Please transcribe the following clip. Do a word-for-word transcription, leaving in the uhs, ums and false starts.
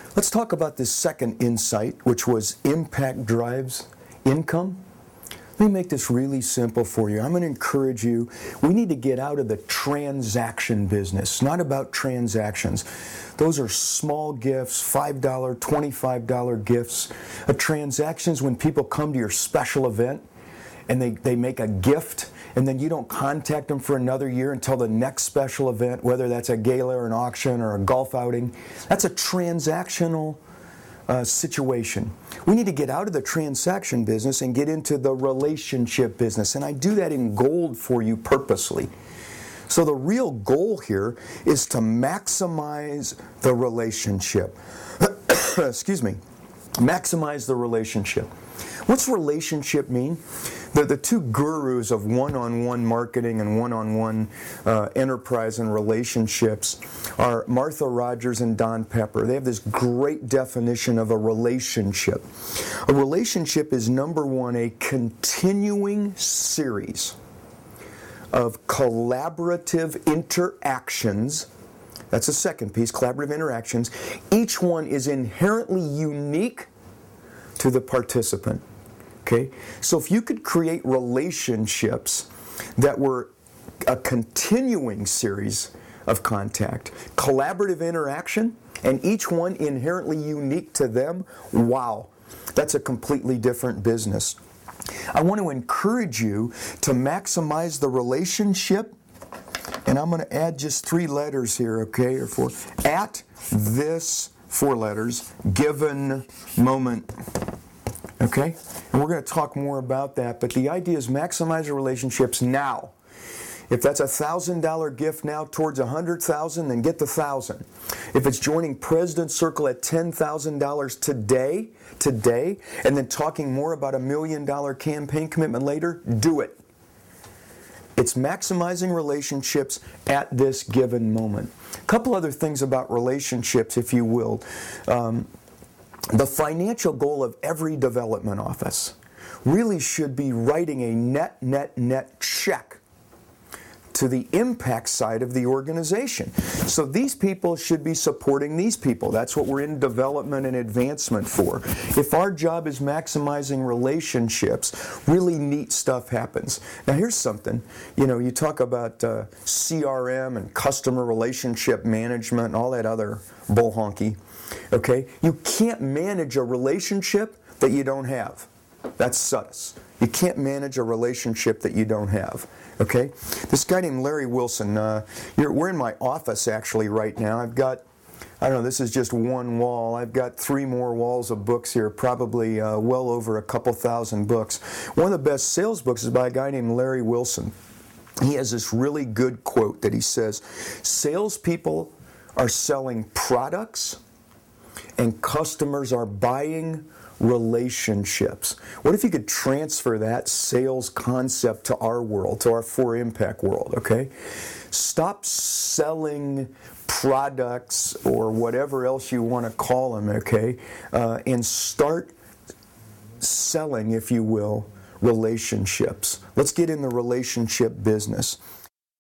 Let's talk about this second insight, which was impact drives income. Let me make this really simple for you. I'm going to encourage you, we need to get out of the transaction business. It's not about transactions. Those are small gifts, five dollars, twenty-five dollars gifts. A transaction is when people come to your special event and they, they make a gift, and then you don't contact them for another year until the next special event, whether that's a gala or an auction or a golf outing. That's a transactional uh, situation. We need to get out of the transaction business and get into the relationship business, and I do that in gold for you purposely. So the real goal here is to maximize the relationship. Excuse me. Maximize the relationship. What's relationship mean? The, the two gurus of one-on-one marketing and one-on-one uh, enterprise and relationships are Martha Rogers and Don Pepper. They have this great definition of a relationship. A relationship is, number one, a continuing series of collaborative interactions. That's the second piece, collaborative interactions. Each one is inherently unique to the participant. Okay? So if you could create relationships that were a continuing series of contact, collaborative interaction, and each one inherently unique to them, wow, that's a completely different business. I want to encourage you to maximize the relationship, and I'm going to add just three letters here, okay, or four. At this, four letters, given moment. Okay? And we're going to talk more about that, but the idea is maximize your relationships now. If that's a one thousand dollars gift now towards one hundred thousand dollars, then get the one thousand dollars. If it's joining President's Circle at ten thousand dollars today, today, and then talking more about a million dollar campaign commitment later, do it. It's maximizing relationships at this given moment. A couple other things about relationships, if you will. Um, The financial goal of every development office really should be writing a net, net, net check to the impact side of the organization. So these people should be supporting these people. That's what we're in development and advancement for. If our job is maximizing relationships, really neat stuff happens. Now here's something, you know, you talk about uh, C R M and customer relationship management and all that other bull honky. Okay? You can't manage a relationship that you don't have. That's S U T S. You can't manage a relationship that you don't have. Okay? This guy named Larry Wilson, uh, you're, we're in my office actually right now. I've got, I don't know, this is just one wall. I've got three more walls of books here, probably uh, well over a couple thousand books. One of the best sales books is by a guy named Larry Wilson. He has this really good quote that he says, salespeople are selling products and customers are buying relationships. What if you could transfer that sales concept to our world, to our four impact world, okay? Stop selling products or whatever else you want to call them, okay? Uh, and start selling, if you will, relationships. Let's get in the relationship business.